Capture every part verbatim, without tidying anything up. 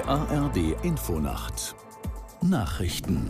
A R D Infonacht Nachrichten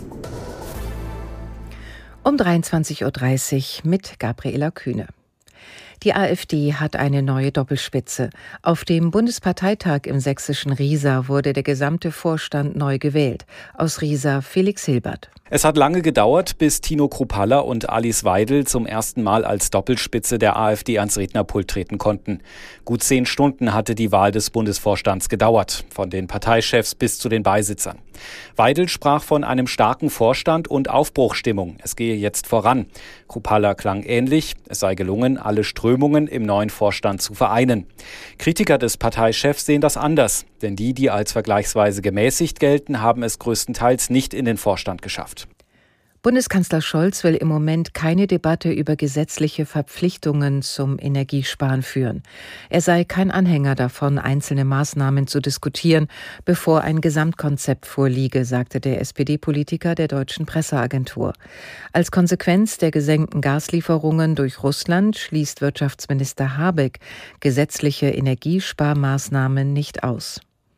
um dreiundzwanzig Uhr dreißig mit Gabriela Kühne. Die AfD hat eine neue Doppelspitze. Auf dem Bundesparteitag im sächsischen Riesa wurde der gesamte Vorstand neu gewählt. Aus Riesa Felix Hilbert. Es hat lange gedauert, bis Tino Kruppalla und Alice Weidel zum ersten Mal als Doppelspitze der AfD ans Rednerpult treten konnten. Gut zehn Stunden hatte die Wahl des Bundesvorstands gedauert, von den Parteichefs bis zu den Beisitzern. Weidel sprach von einem starken Vorstand und Aufbruchstimmung. Es gehe jetzt voran. Kruppalla klang ähnlich. Es sei gelungen, alle Strömungen im neuen Vorstand zu vereinen. Kritiker des Parteichefs sehen das anders, denn die, die als vergleichsweise gemäßigt gelten, haben es größtenteils nicht in den Vorstand geschafft. Bundeskanzler Scholz will im Moment keine Debatte über gesetzliche Verpflichtungen zum Energiesparen führen. Er sei kein Anhänger davon, einzelne Maßnahmen zu diskutieren, bevor ein Gesamtkonzept vorliege, sagte der S P D-Politiker der Deutschen Presseagentur. Als Konsequenz der gesenkten Gaslieferungen durch Russland schließt Wirtschaftsminister Habeck gesetzliche Energiesparmaßnahmen nicht aus.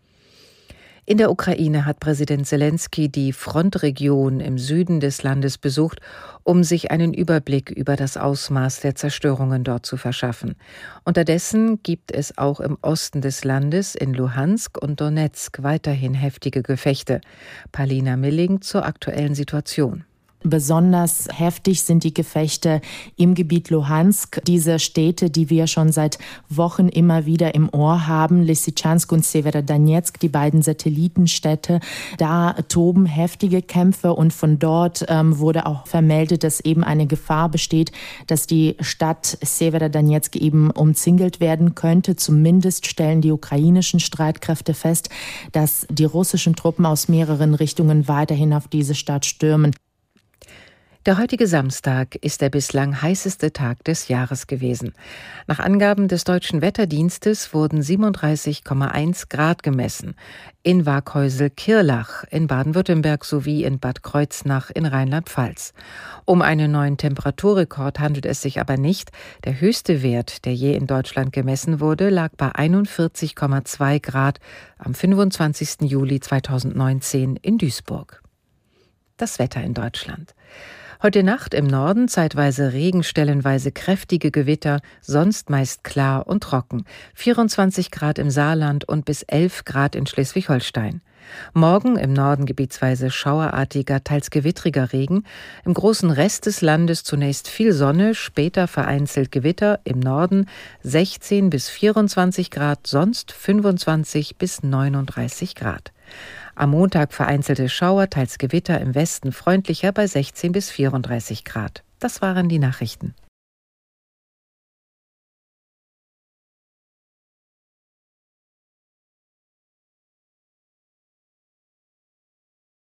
In der Ukraine hat Präsident Selenskyj die Frontregion im Süden des Landes besucht, um sich einen Überblick über das Ausmaß der Zerstörungen dort zu verschaffen. Unterdessen gibt es auch im Osten des Landes, in Luhansk und Donezk, weiterhin heftige Gefechte. Palina Milling zur aktuellen Situation. Besonders heftig sind die Gefechte im Gebiet Luhansk. Diese Städte, die wir schon seit Wochen immer wieder im Ohr haben, Lysychansk und Severodonezk, die beiden Satellitenstädte, da toben heftige Kämpfe und von dort ähm, wurde auch vermeldet, dass eben eine Gefahr besteht, dass die Stadt Severodonezk eben umzingelt werden könnte. Zumindest stellen die ukrainischen Streitkräfte fest, dass die russischen Truppen aus mehreren Richtungen weiterhin auf diese Stadt stürmen. Der heutige Samstag ist der bislang heißeste Tag des Jahres gewesen. Nach Angaben des Deutschen Wetterdienstes wurden siebenunddreißig Komma eins Grad gemessen. In Waghäusel-Kirlach in Baden-Württemberg sowie in Bad Kreuznach in Rheinland-Pfalz. Um einen neuen Temperaturrekord handelt es sich aber nicht. Der höchste Wert, der je in Deutschland gemessen wurde, lag bei einundvierzig Komma zwei Grad am fünfundzwanzigsten Juli zweitausendneunzehn in Duisburg. Das Wetter in Deutschland. Heute Nacht im Norden zeitweise Regen, stellenweise kräftige Gewitter, sonst meist klar und trocken. vierundzwanzig Grad im Saarland und bis elf Grad in Schleswig-Holstein. Morgen im Norden gebietsweise schauerartiger, teils gewittriger Regen. Im großen Rest des Landes zunächst viel Sonne, später vereinzelt Gewitter. Im Norden sechzehn bis vierundzwanzig Grad, sonst fünfundzwanzig bis neununddreißig Grad. Am Montag vereinzelte Schauer, teils Gewitter im Westen freundlicher bei sechzehn bis vierunddreißig Grad. Das waren die Nachrichten.